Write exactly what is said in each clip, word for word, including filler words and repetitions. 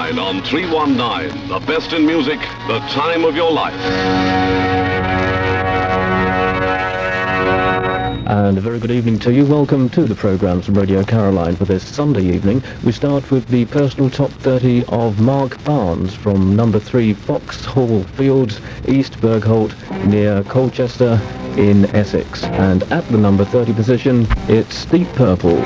Caroline on three one nine. The best in music, the time of your life. And a very good evening to you. Welcome to the programmes from Radio Caroline for this Sunday evening. We start with the personal top thirty of Mark Barnes from number three Vauxhall Fields, East Bergholt, near Colchester in Essex. And at the number thirty position, it's Deep Purple.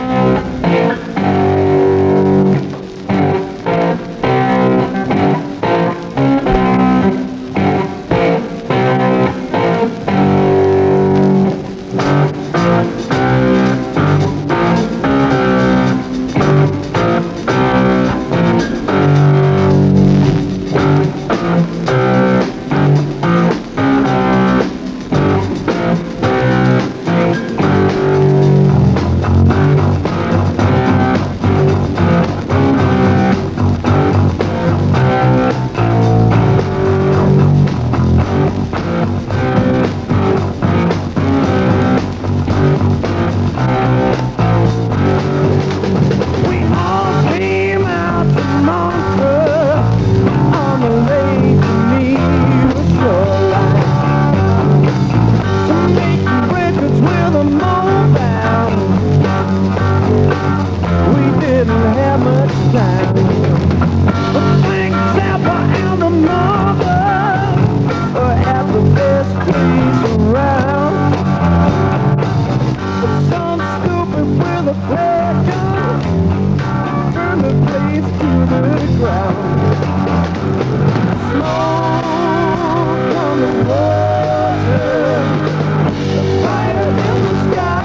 The fire in the sky.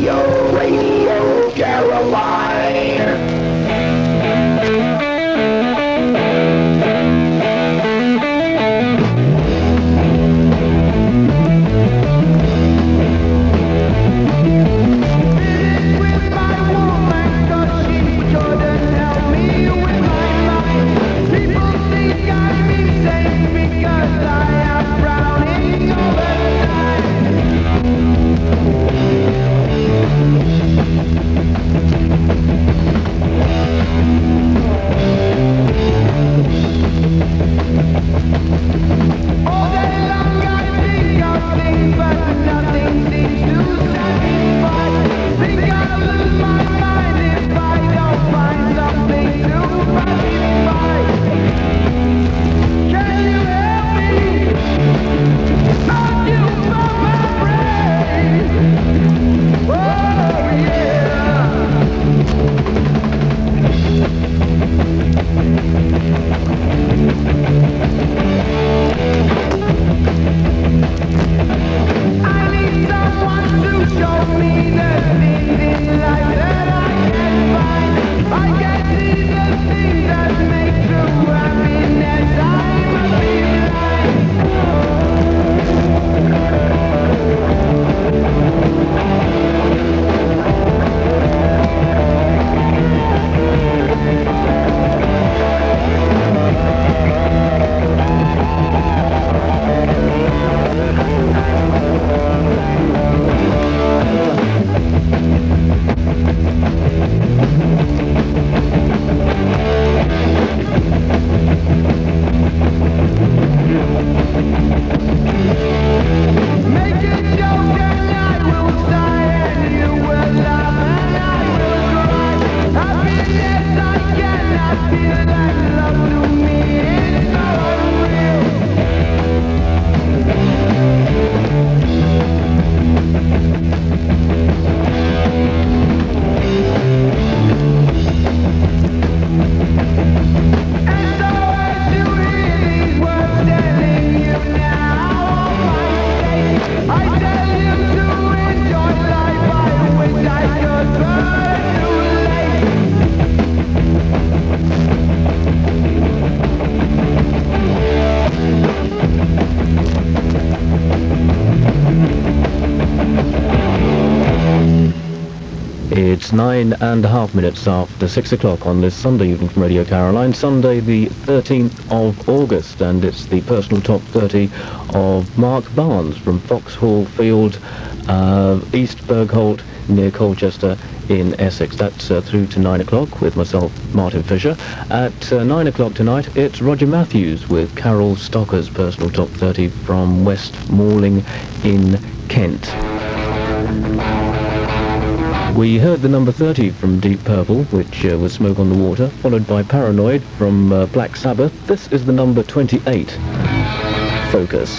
Radio, Radio Caroline. It's nine and a half minutes after six o'clock on this Sunday evening from Radio Caroline, Sunday the thirteenth of August, and it's the personal top thirty of Mark Barnes from Foxhall Field, uh, East Bergholt, near Colchester in Essex. That's uh, through to nine o'clock with myself, Martin Fisher. At uh, nine o'clock tonight, it's Roger Matthews with Carol Stocker's personal top thirty from West Malling in Kent. We heard the number thirty from Deep Purple, which uh, was Smoke on the Water, followed by Paranoid from uh, Black Sabbath. This is the number twenty-eight, Focus.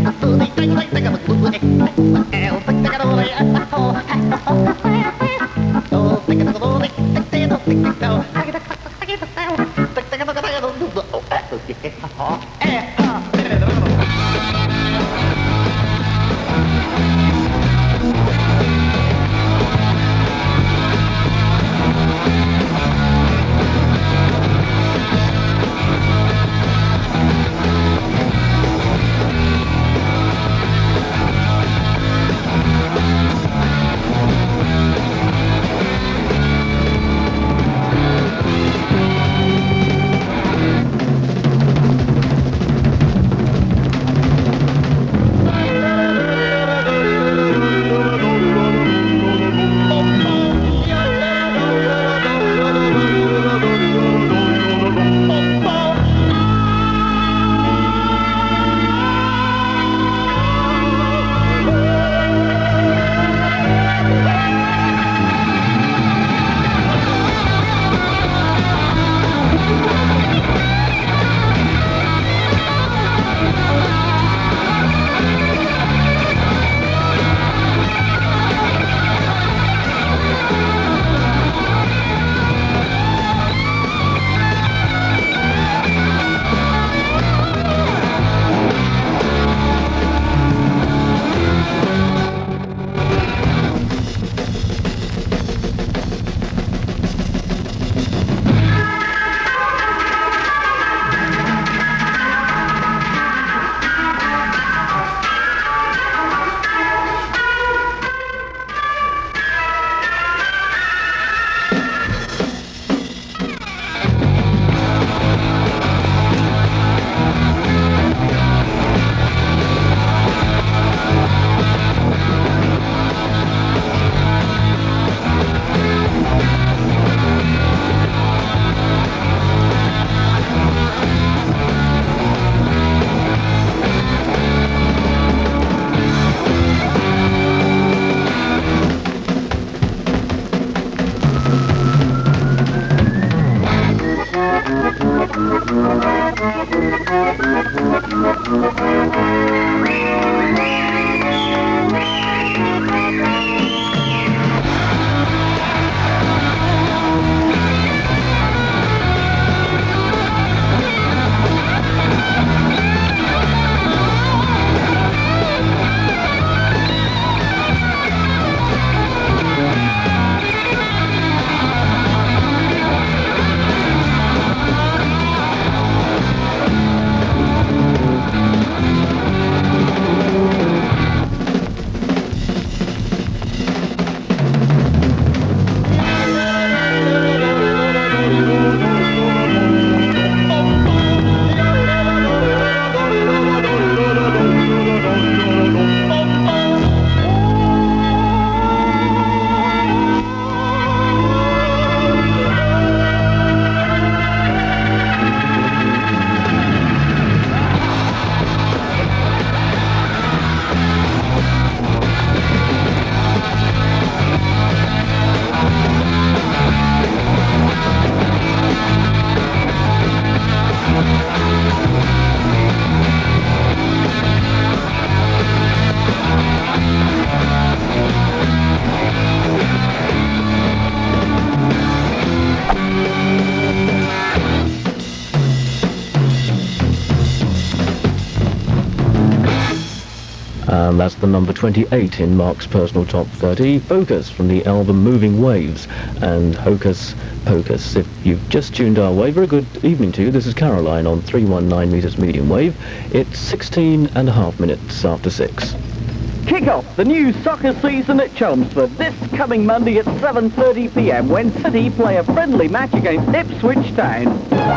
And that's the number twenty-eight in Mark's personal top thirty, Focus, from the album Moving Waves, and Hocus Pocus. If you've just tuned our way, very good evening to you. This is Caroline on three one nine meters medium wave. It's sixteen and a half minutes after six. Kick off the new soccer season at Chelmsford this coming Monday at seven thirty p m when City play a friendly match against Ipswich Town.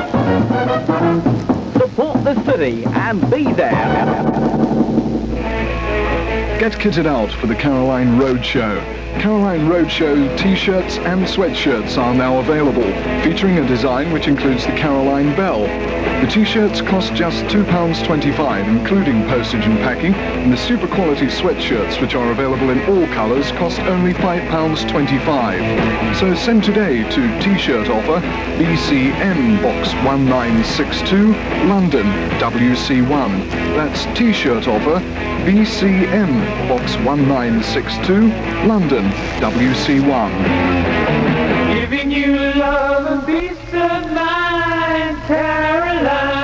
Support the City and be there. Get kitted out for the Caroline Roadshow. Caroline Roadshow t-shirts and sweatshirts are now available, featuring a design which includes the Caroline Bell. The t-shirts cost just two pounds twenty-five, including postage and packing, and the super quality sweatshirts, which are available in all colours, cost only five pounds twenty-five. So send today to T-shirt offer, B C M Box one nine six two, London W C one. That's T-shirt offer, B C M Box one nine six two, London W C one. Giving you love and peace of mind, Caroline.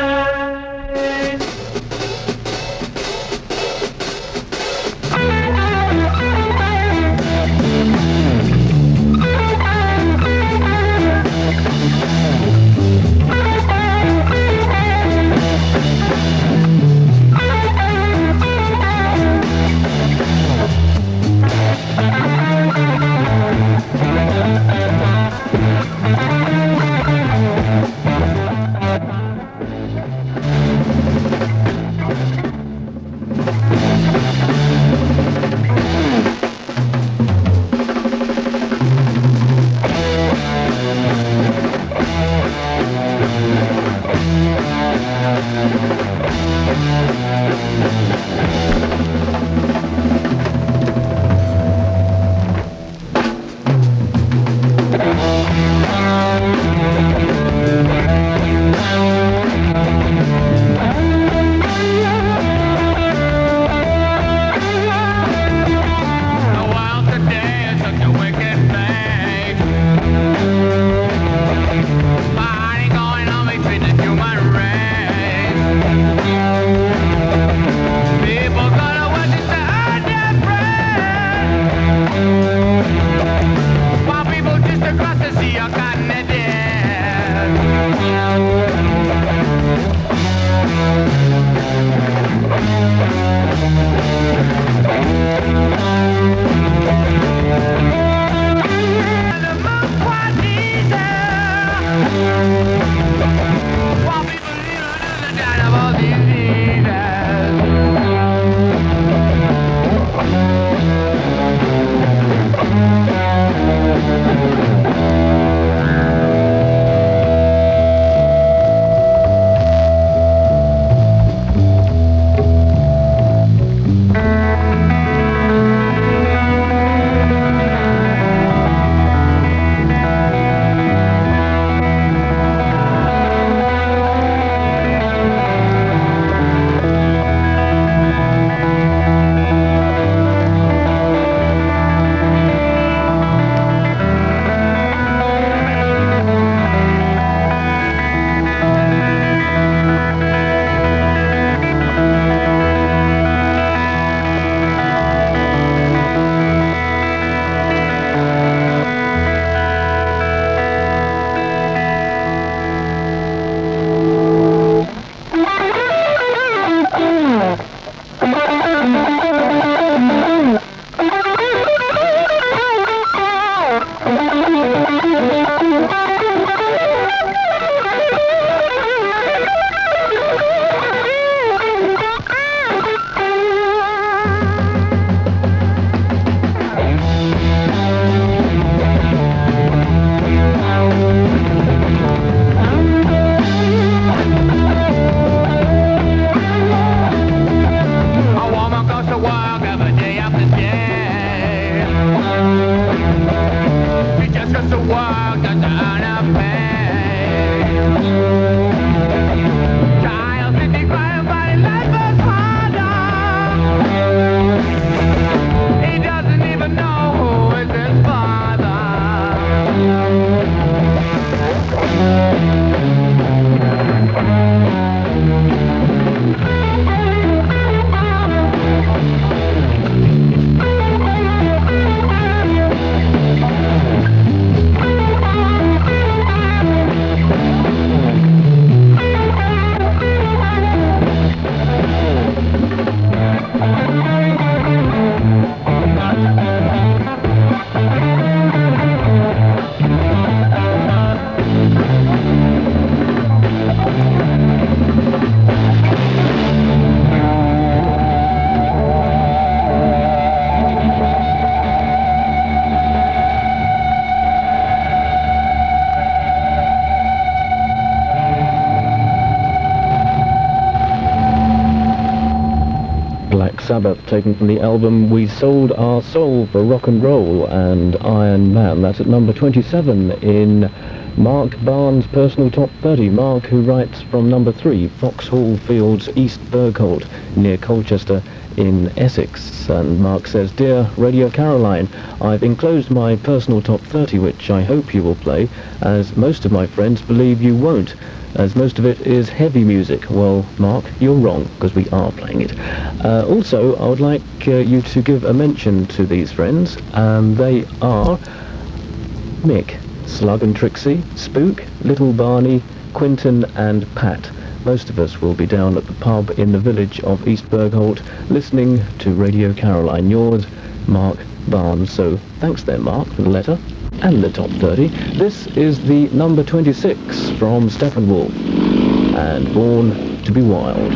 Black Sabbath, taken from the album We Sold Our Soul for Rock and Roll and Iron Man. That's at number twenty-seven in Mark Barnes' personal top thirty. Mark, who writes from number three, Foxhall Fields, East Bergholt, near Colchester in Essex. And Mark says, "Dear Radio Caroline, I've enclosed my personal top thirty, which I hope you will play, as most of my friends believe you won't, as most of it is heavy music." Well, Mark, you're wrong, because we are playing it. Uh, also, I would like uh, you to give a mention to these friends. Um, they are Mick, Slug and Trixie, Spook, Little Barney, Quinton and Pat. Most of us will be down at the pub in the village of East Bergholt listening to Radio Caroline. Yours, Mark Barnes. So thanks then, Mark, for the letter and the top thirty. This is the number twenty-six from Steppenwolf and Born to be Wild.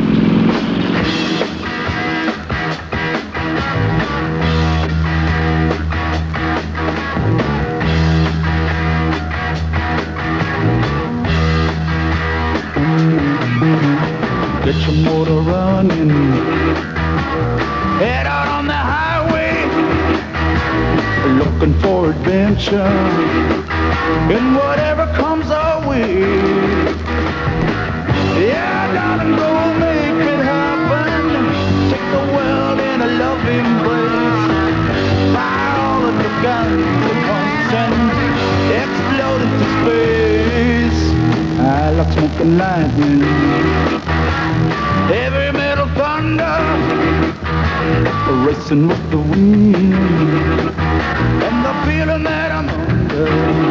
Get your motor running, head out on the highway, looking for adventure, and whatever comes our way. Yeah, darling, go make it happen, take the world in a loving embrace, fire all of the guns at once and explode into space. I like smoking lightning, heavy metal thunder, racing with the wind, and the feeling that I'm under.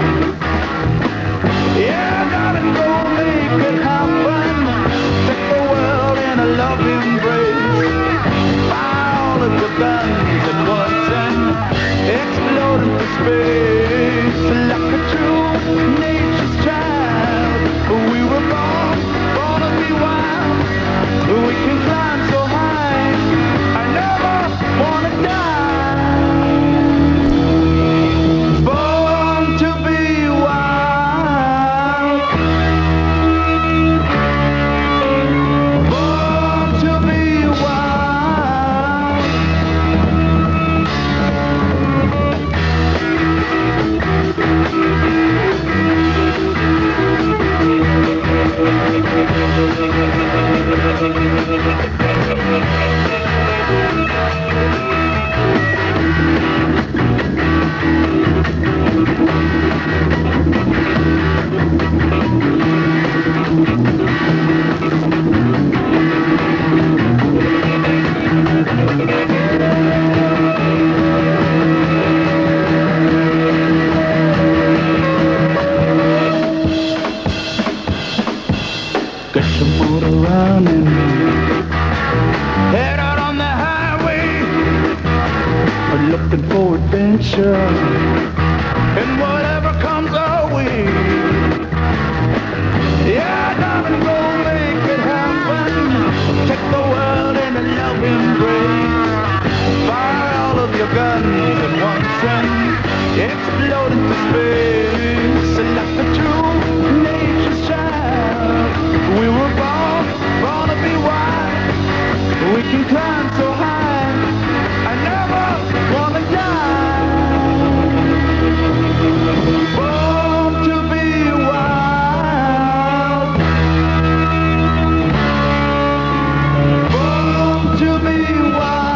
Yeah, darling, go make it happen, take the world in a loving embrace, fire all of your guns at once and explode into space. Like a true nature's child, we were born, born to be wild. We can climb so high, I never wanna die. Born to be wild, born to be wild. Get your motor running, head out on the highway, looking for adventure, and whatever comes our way. Yeah, darling, go make it happen, take the world in a love embrace, fire all of your guns at once and explode into space. Like a true nature's child, we were born, born to be wild. We can climb so high, I never wanna die. Born to be wild, born to be wild.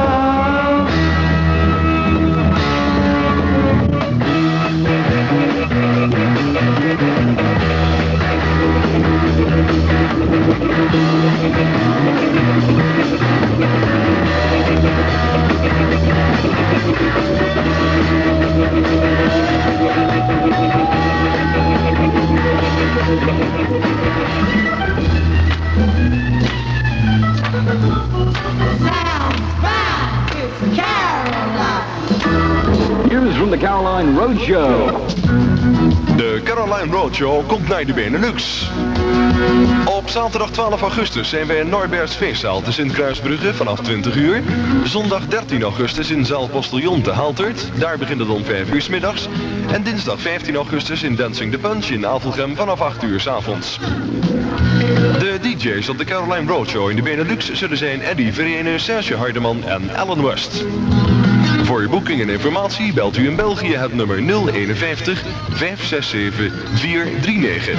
News from the Caroline Roadshow. De Caroline Roadshow komt naar de Benelux. Op zaterdag twaalf augustus zijn wij in Norberts feestzaal te Sint-Kruisbrugge vanaf twintig uur. Zondag dertien augustus in zaal Postillon te Haaltert, daar begint het om vijf uur 's middags. En dinsdag vijftien augustus in Dancing the Punch in Avelgem vanaf acht uur 's avonds. De D D J's op de Caroline Roadshow in de Benelux zullen zijn Eddie Verene, Serge Hardeman en Alan West. Voor uw boeking en informatie belt u in België het nummer nul eenenvijftig, vijf zes zeven, vier drie negen.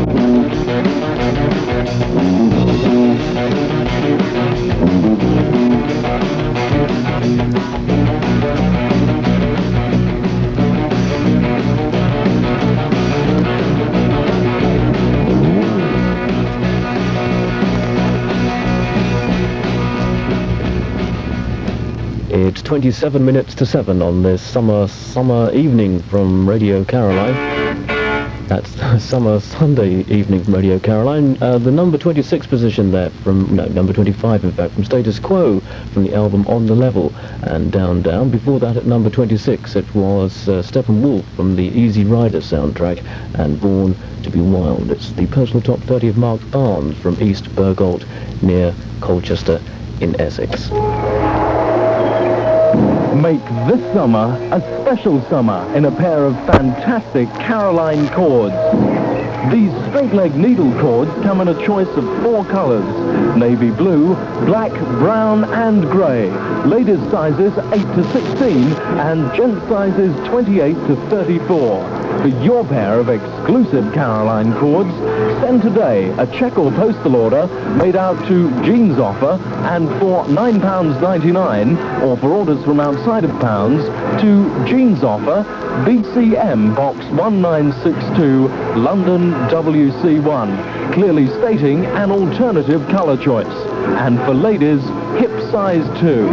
It's twenty-seven minutes to seven on this summer summer evening from Radio Caroline. That's the summer Sunday evening from Radio Caroline. Uh, the number twenty-six position there from, no, number twenty-five in fact, from Status Quo, from the album On the Level, and Down Down. Before that at number twenty-six it was uh, Steppenwolf from the Easy Rider soundtrack, and Born to be Wild. It's the personal top thirty of Mark Barnes from East Bergholt near Colchester in Essex. Make this summer a special summer in a pair of fantastic Caroline cords. These straight-leg needle cords come in a choice of four colors: navy blue, black, brown and grey. Ladies sizes eight to sixteen and gent sizes twenty-eight to thirty-four. For your pair of exclusive Caroline cords, send today a cheque or postal order made out to Jeans Offer, and for nine pounds ninety-nine, or for orders from outside of pounds, to Jeans Offer, B C M Box one nine six two, London W C one, clearly stating an alternative colour choice. And for ladies, hip size two.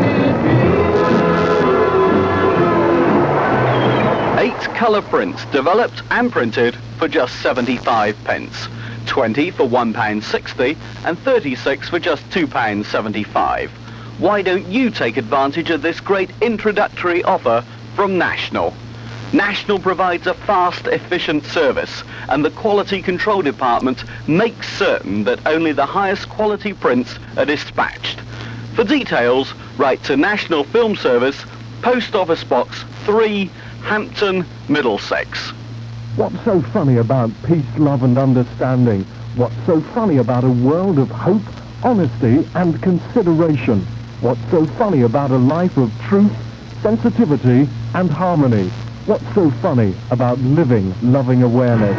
Eight colour prints developed and printed for just seventy-five pence. twenty for one pound sixty and thirty-six for just two pounds seventy-five. Why don't you take advantage of this great introductory offer from National? National provides a fast, efficient service, and the Quality Control Department makes certain that only the highest quality prints are dispatched. For details, write to National Film Service, Post Office Box three, Hampton, Middlesex. What's so funny about peace, love and understanding? What's so funny about a world of hope, honesty and consideration? What's so funny about a life of truth, sensitivity and harmony? What's so funny about living, loving awareness?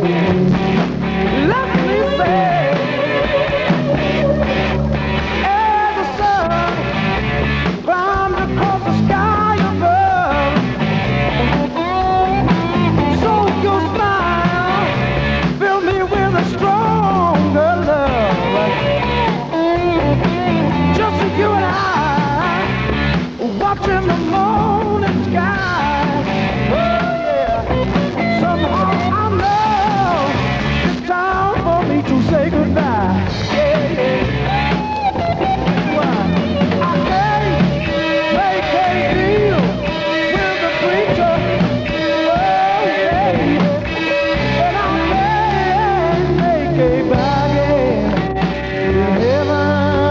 Let me say, as the sun climbs across the sky above, so your smile fill me with a stronger love. Just you and I, watching the morning sky. Oh yeah. Somehow I know it's time for me to say goodbye. Yeah, yeah. Why? I can't make a deal with the preacher. Oh yeah. And I can't make a bargain in heaven.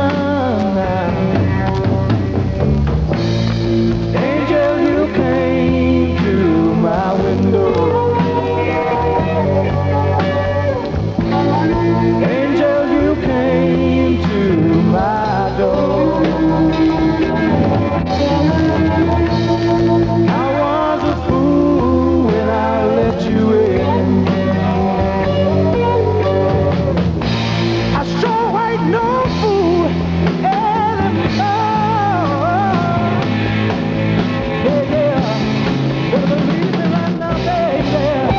Angel, you came to my window. Angel, you came to my door. I was a fool when I let you in. I sure ain't no fool anymore. Yeah, yeah. But believe me right now, baby.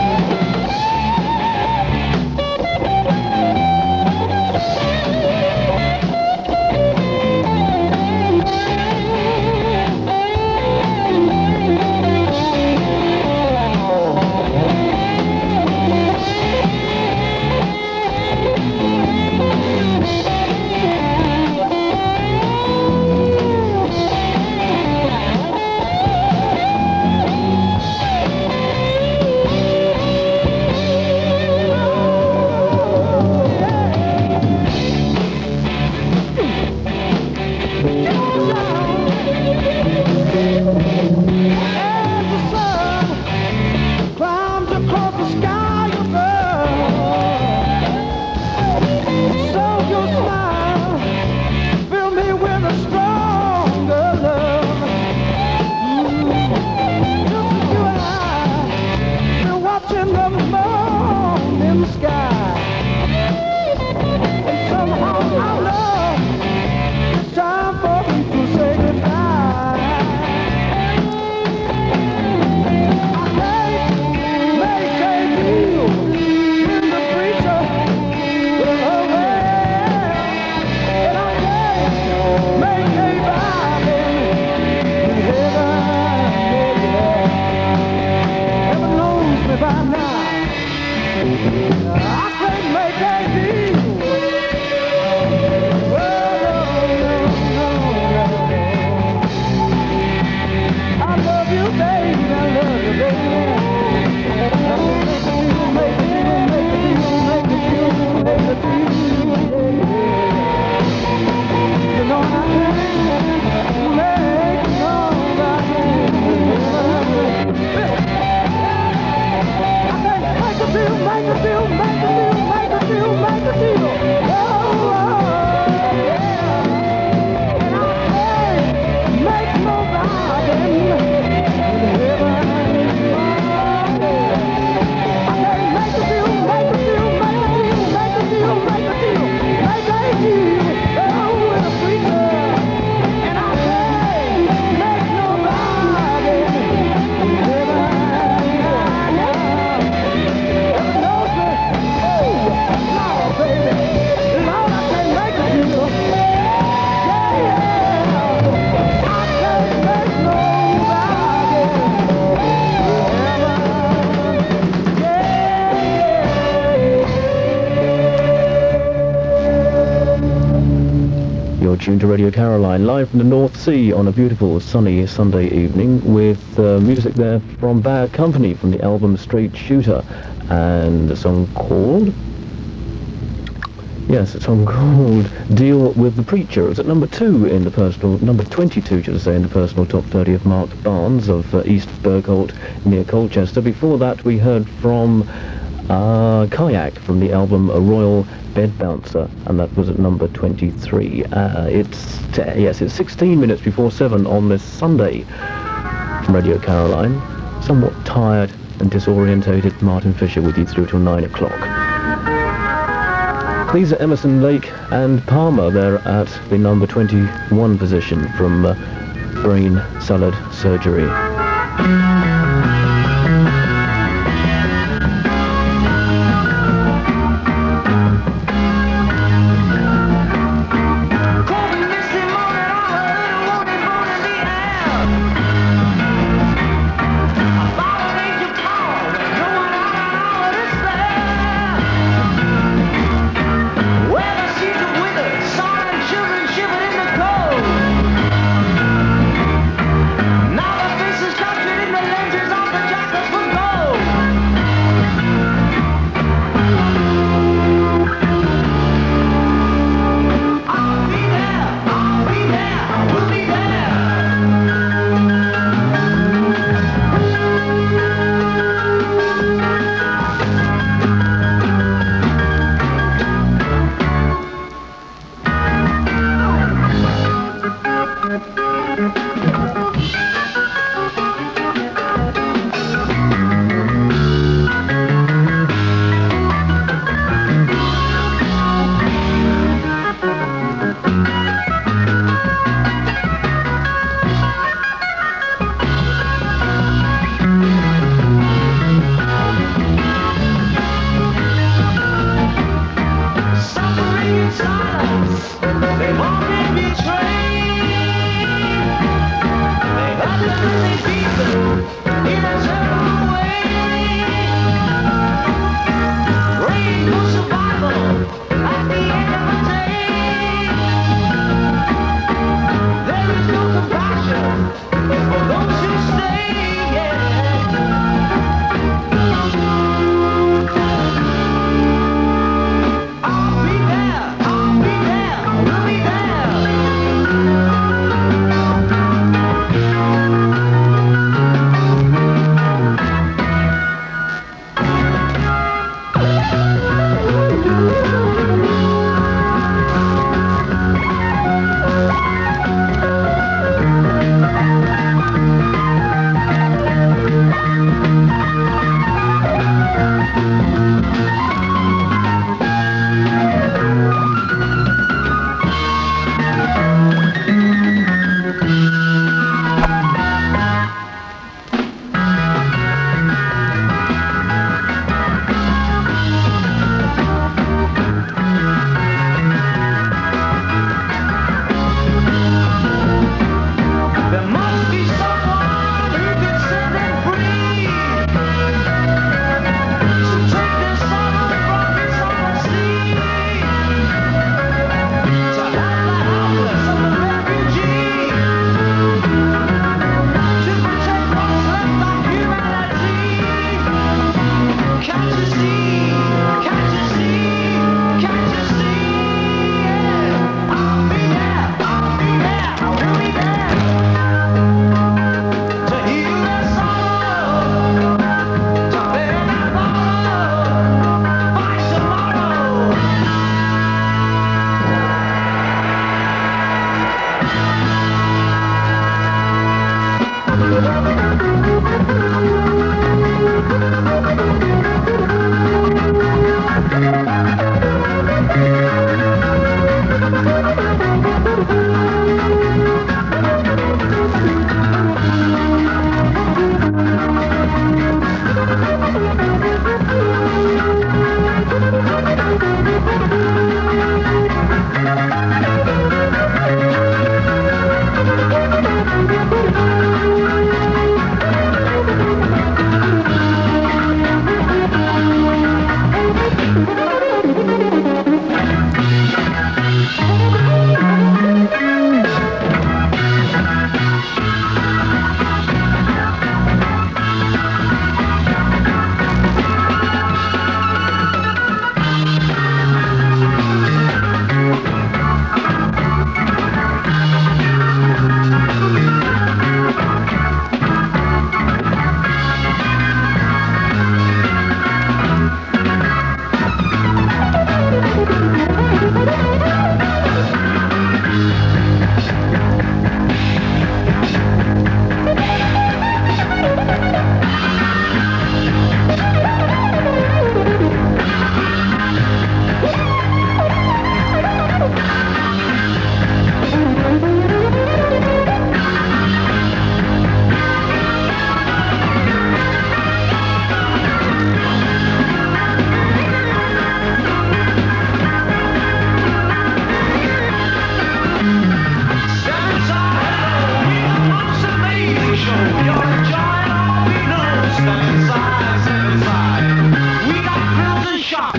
As the sun climbs across the sky above, so your smile fill me with a stronger love. Mm. Just you and I, been watching the morning sky, and somehow I know it's time for me to say goodbye. Tuned to Radio Caroline, live from the North Sea on a beautiful sunny Sunday evening with uh, music there from Bad Company from the album Straight Shooter, and a song called... Yes, a song called Deal with the Preacher. It was at number two in the personal, number twenty-two, should I say, in the personal top thirty of Mark Barnes of uh, East Bergholt near Colchester. Before that we heard from uh, Kayak from the album A Royal Bed Bouncer, and that was at number twenty-three. Uh, it's, uh, yes, it's sixteen minutes before seven on this Sunday from Radio Caroline. Somewhat tired and disorientated Martin Fisher with you through till nine o'clock. These are Emerson, Lake and Palmer. They're at the number twenty-one position from uh, Brain Salad Surgery. I'll be there, I'll be there, we'll be there.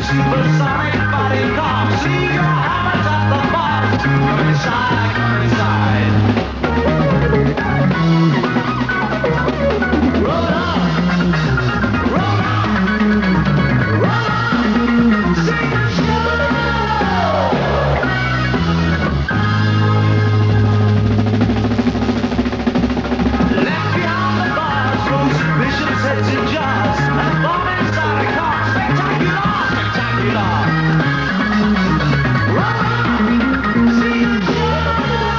supersonic body car. See your hammers at the bar. Come inside, come inside. Roll on, roll on, roll on. Sing the show. Left behind the bars, those bishops' heads in jars, and bomb inside a car. Spectacular, spectacular. Roll on, see the show.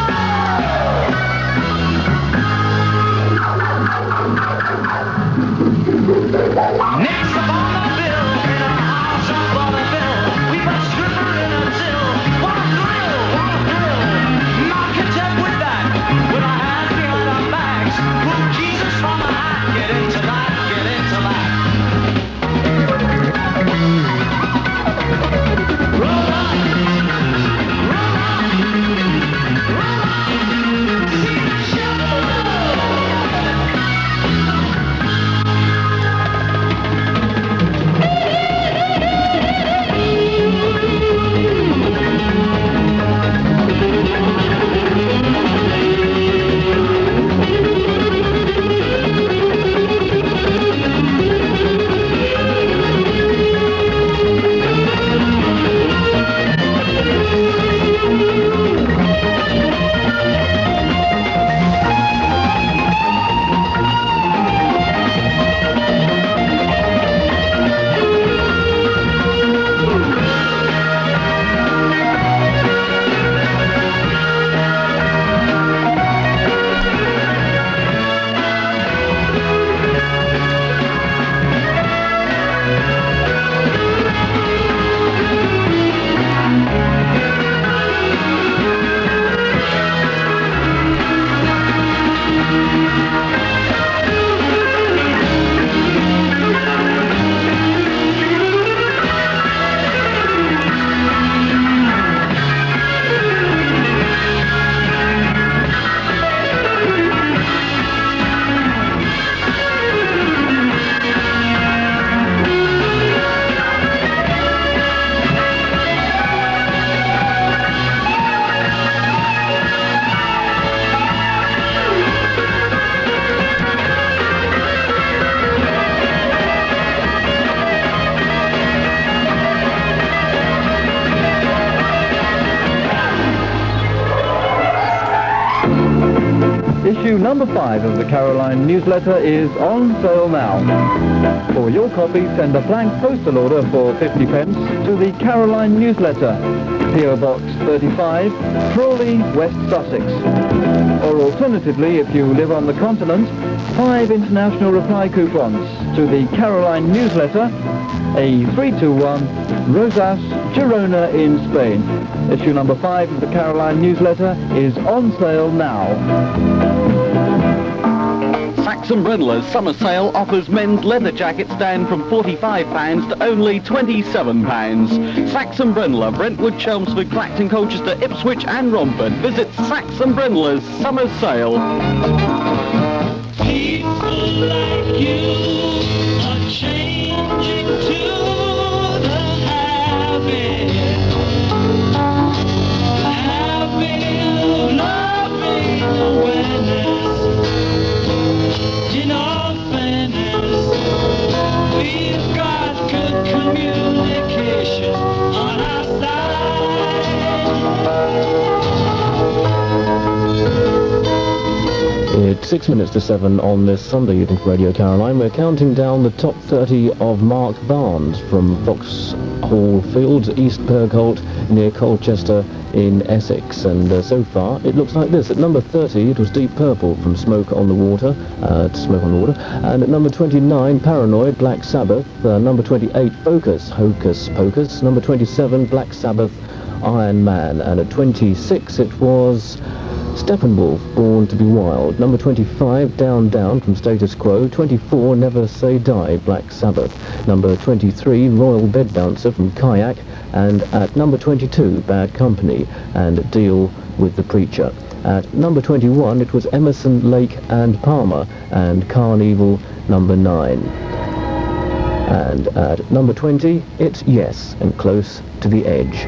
Next up on the bill, in a house of vaudeville, we must stripper in a till. What a thrill, what a thrill. Not content with that, with our hands behind our backs, pull Jesus from the hat, get into that, get into that. Roll on, roll on, roll on, see the show. Issue number five of the Caroline newsletter is on sale now. For your copy, send a blank postal order for fifty pence to the Caroline newsletter, P O Box thirty-five, Crawley, West Sussex. Or alternatively, if you live on the continent, five international reply coupons to the Caroline newsletter, A three two one, Rosas, Girona in Spain. Issue number five of the Caroline newsletter is on sale now. Saxon Brindler's summer sale offers men's leather jackets down from forty-five pounds to only twenty-seven pounds. Saxon Brindler, Brentwood, Chelmsford, Clacton, Colchester, Ipswich and Romford. Visit Saxon Brindler's summer sale. People like you are changing to the habit. The habit of loving awareness. In all fairness, we've got good communication on our side. It's six minutes to seven on this Sunday evening for Radio Caroline. We're counting down the top thirty of Mark Barnes from Vauxhall Fields, East Bergholt, near Colchester in Essex. And uh, so far, it looks like this. At number thirty, it was Deep Purple from Smoke on the Water, uh, Smoke on the Water. And at number twenty-nine, Paranoid, Black Sabbath. Uh, number twenty-eight, Focus, Hocus Pocus. Number twenty-seven, Black Sabbath, Iron Man. And at twenty-six, it was Steppenwolf, Born to be Wild. Number twenty-five, Down Down from Status Quo. twenty-four, Never Say Die, Black Sabbath. Number twenty-three, Royal Bed Bouncer from Kayak. And at number twenty-two, Bad Company and Deal with the Preacher. At number twenty-one, it was Emerson, Lake and Palmer and Carnival number nine. And at number twenty, it's Yes and Close to the Edge.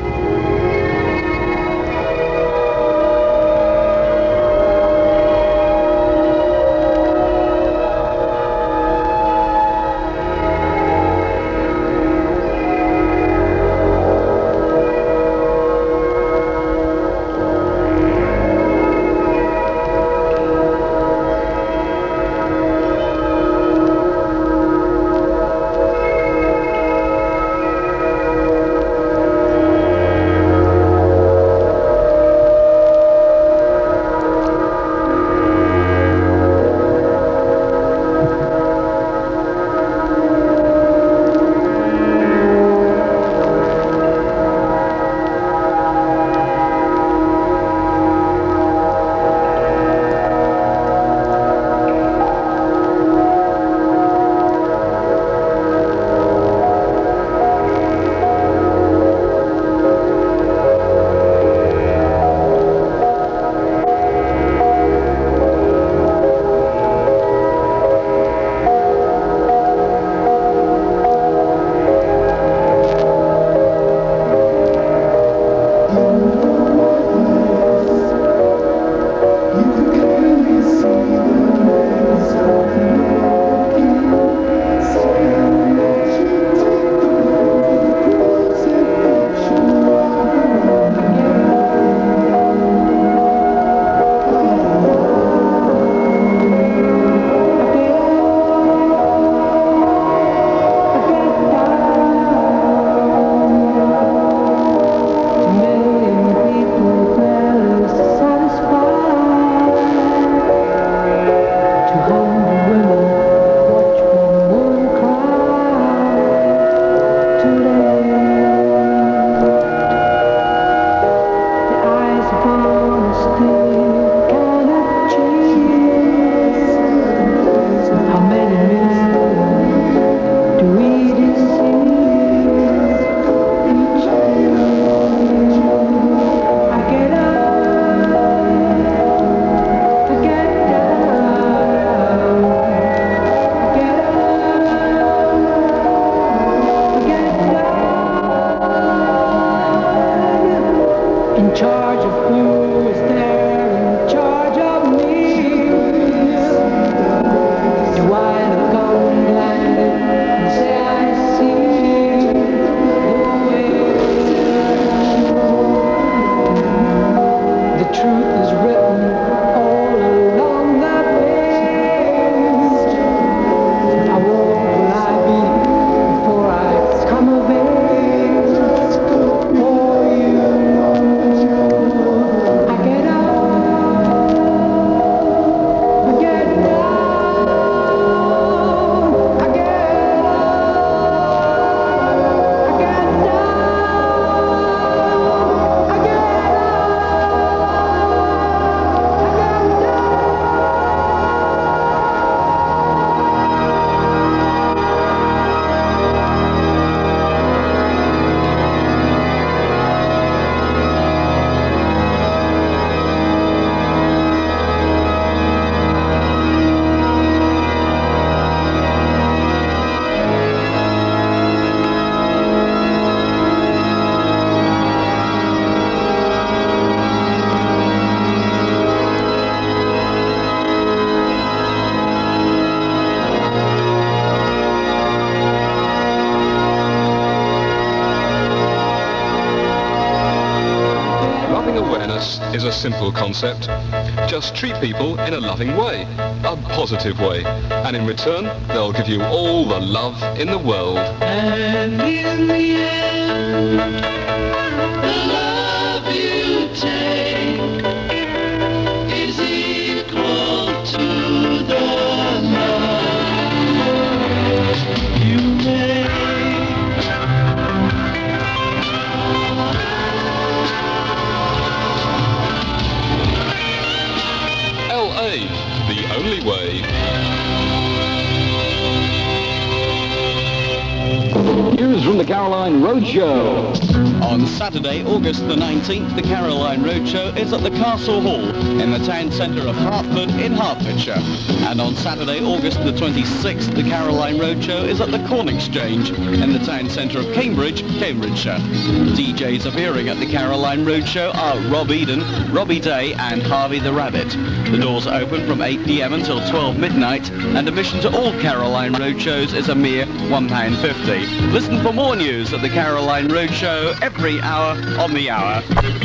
Is a simple concept. Just treat people in a loving way, a positive way, and in return, they'll give you all the love in the world. And in the end, the love you take is equal to the love you make. L A, the only way. News from the Caroline Roadshow. On Saturday, August the nineteenth, the Caroline Roadshow is at the Castle Hall in the town centre of Hertford in Hertfordshire. And on Saturday, August the twenty-sixth, the Caroline Roadshow is at the Corn Exchange in the town centre of Cambridge, Cambridgeshire. D Js appearing at the Caroline Roadshow are Rob Eden, Robbie Day and Harvey the Rabbit. The doors are open from eight p m until twelve midnight, and admission to all Caroline Roadshows is a mere one pound fifty. Listen for more news at the Caroline Roadshow every hour on the hour.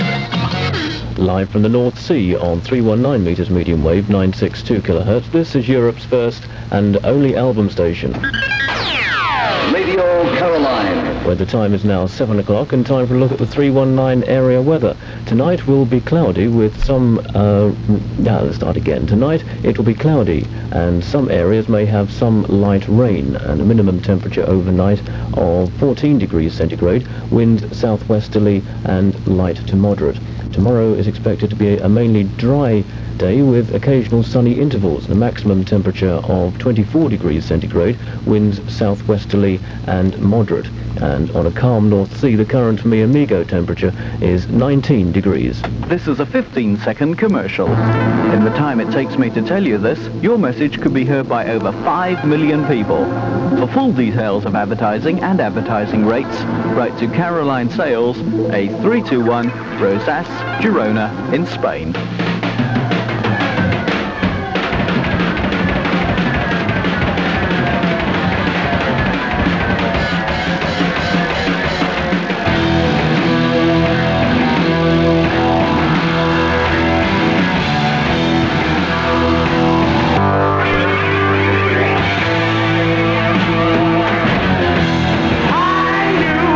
Live from the North Sea on three nineteen meters medium wave, nine sixty-two kilohertz, this is Europe's first and only album station. Radio Caroline. Where the time is now seven o'clock and time for a look at the three nineteen area weather. Tonight will be cloudy with some, uh, yeah, let's start again. Tonight it will be cloudy and some areas may have some light rain and a minimum temperature overnight of fourteen degrees centigrade, wind southwesterly and light to moderate. Tomorrow is expected to be a mainly dry day with occasional sunny intervals and a maximum temperature of twenty-four degrees centigrade, winds southwesterly and moderate. And on a calm North Sea, the current Miamigo temperature is nineteen degrees. This is a fifteen second commercial. In the time it takes me to tell you this, your message could be heard by over five million people. For full details of advertising and advertising rates, write to Caroline Sales, A three two one, Rosas, Girona in Spain.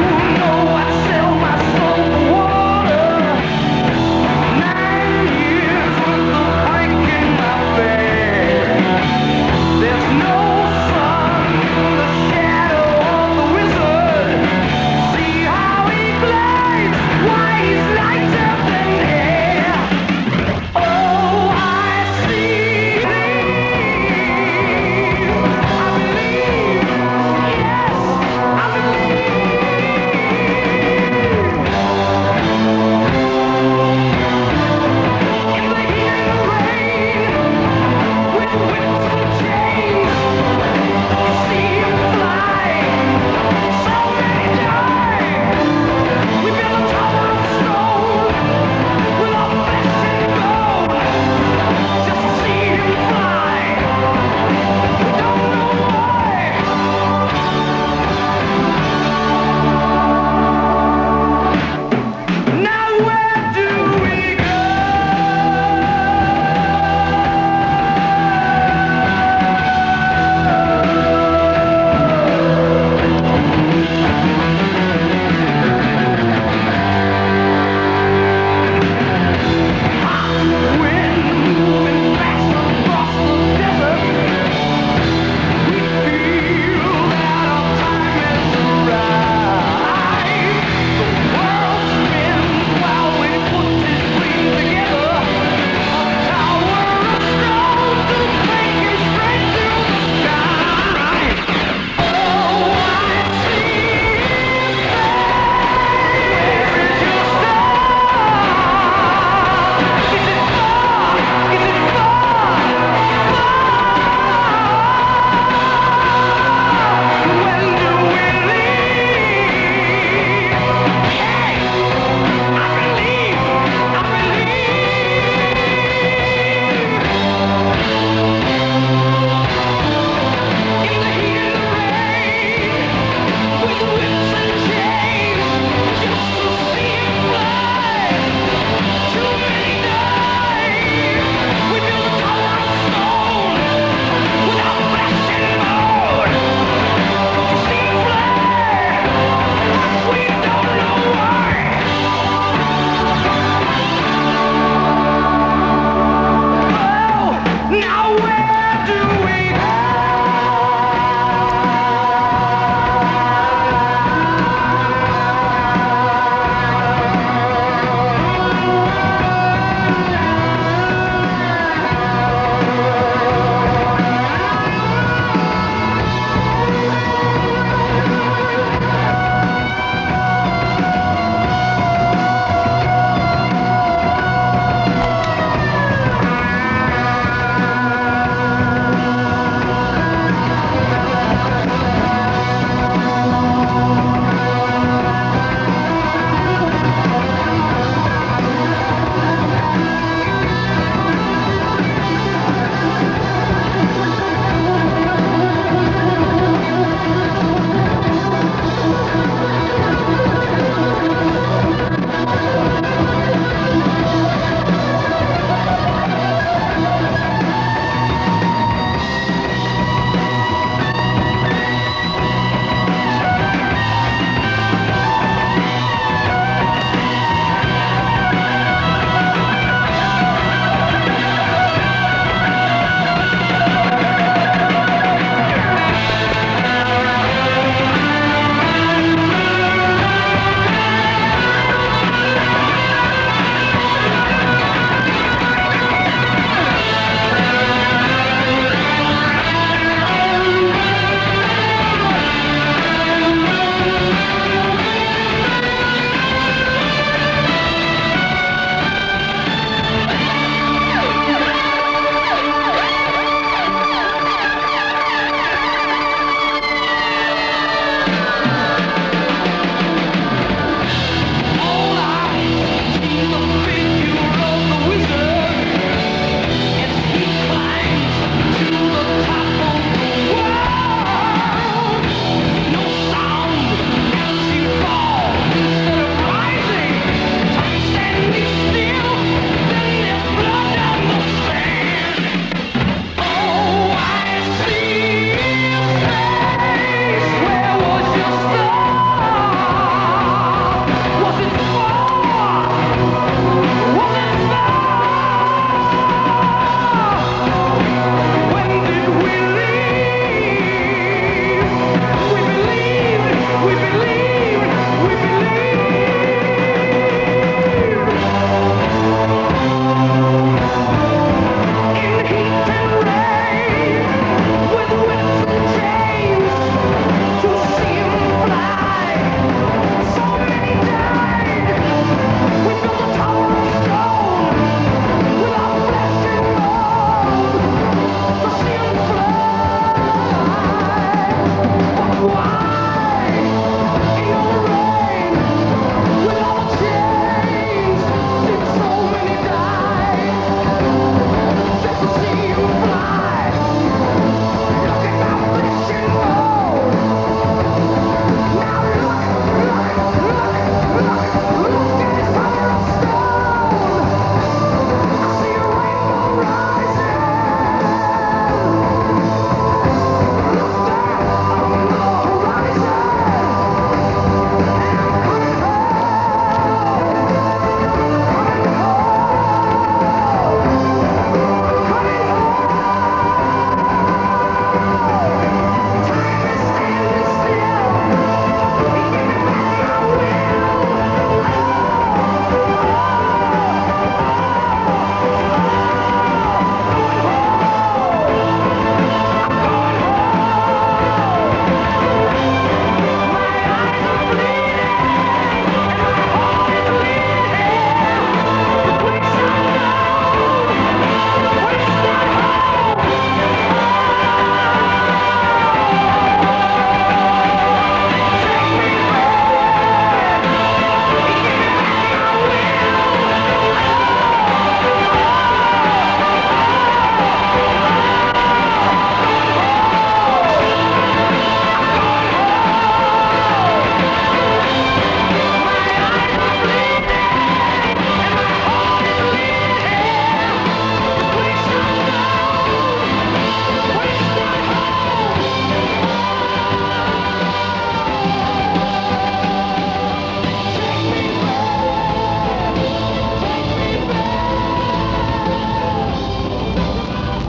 Now you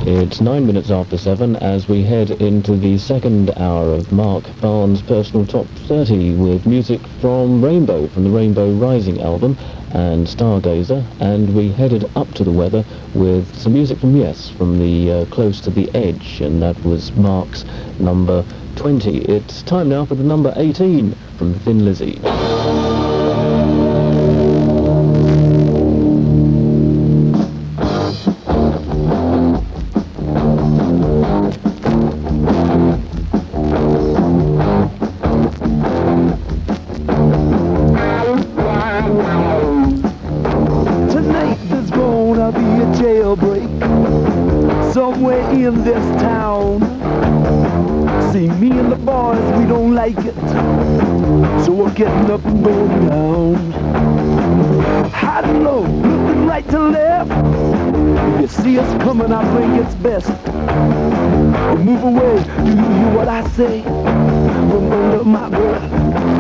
It's nine minutes after seven as we head into the second hour of Mark Barnes' Personal Top thirty with music from Rainbow, from the Rainbow Rising album, and Stargazer, and we headed up to the weather with some music from Yes, from the uh, Close to the Edge, and that was Mark's number twenty. It's time now for the number eighteen from Thin Lizzy. In this town, see me and the boys, we don't like it, so we're getting up and going down. High and low, looking right to left. If you see us coming, I think it's best we move away. Do you hear what I say from under my breath?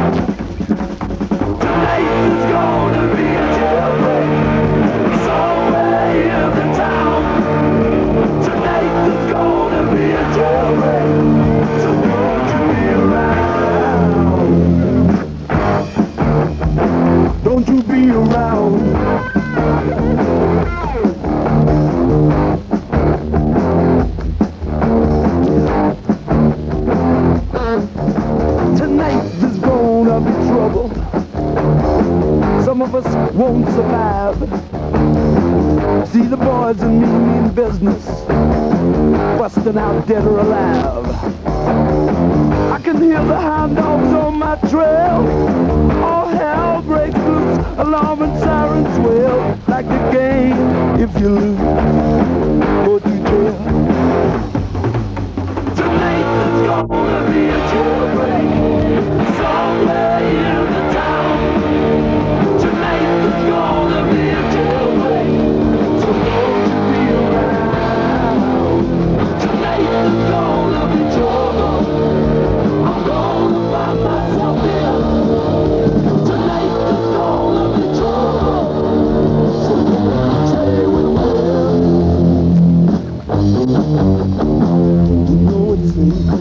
Tonight is gonna be a jailbreak somewhere in the town. Tonight there's gonna be a jailbreak, so won't you be around? Don't you be around? Tonight there's gonna be trouble. Some of us won't survive. See the boys and me mean business, busting out dead or alive. I can hear the hound dogs on my trail. All hell breaks loose, alarm and sirens wail. Like the game, if you lose, what do you care? Tonight there's gonna be a jailbreak somewhere in the town. Tonight there's gonna be a jailbreak, so won't you be around? Tonight there's gonna be trouble. I'm gonna find myself here. Tonight there's gonna be trouble, so won't you stay with me? You know it's legal.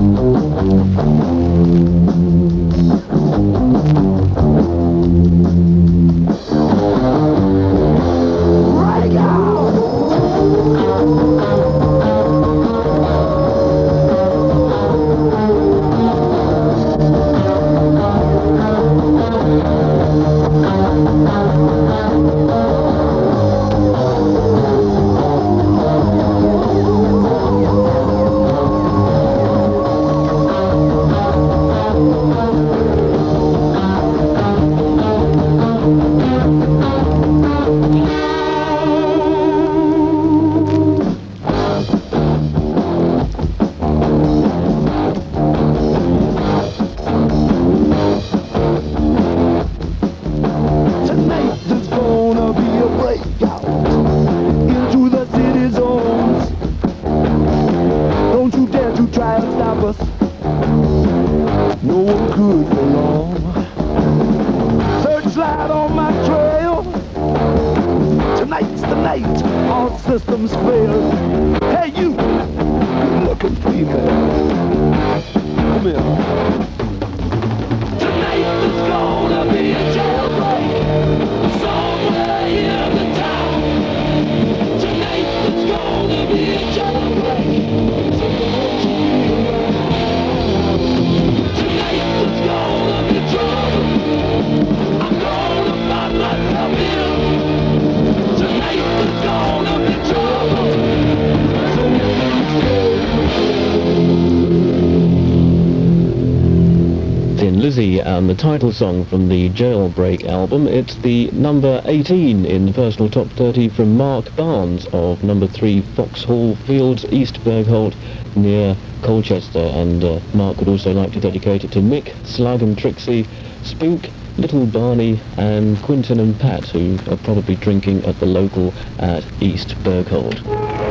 And the title song from the Jailbreak album. It's the number eighteen in the Personal Top thirty from Mark Barnes of number three Foxhall Fields, East Bergholt, near Colchester. And uh, Mark would also like to dedicate it to Mick, Slug and Trixie, Spook, Little Barney and Quinton and Pat, who are probably drinking at the local at East Bergholt.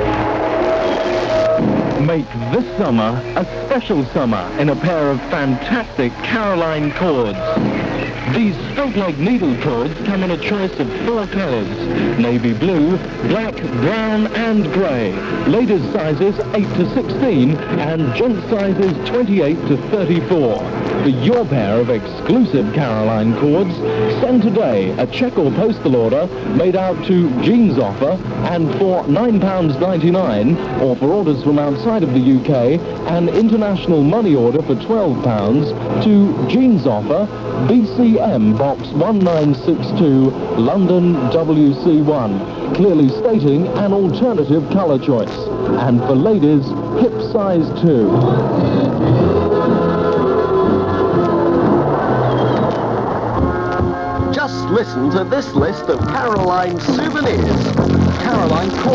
Make this summer a special summer in a pair of fantastic Caroline chords. These straight-leg needle cords come in a choice of four colours: navy blue, black, brown and grey. Ladies sizes eight to sixteen and gent sizes twenty-eight to thirty-four. For your pair of exclusive Caroline cords, send today a cheque or postal order made out to Jeans Offer and for nine pounds ninety-nine, or for orders from outside of the U K, an international money order for twelve pounds to Jeans Offer, B C M Box one nine six two, London W C one, clearly stating an alternative colour choice. And for ladies, hip size two. Just listen to this list of Caroline souvenirs. Caroline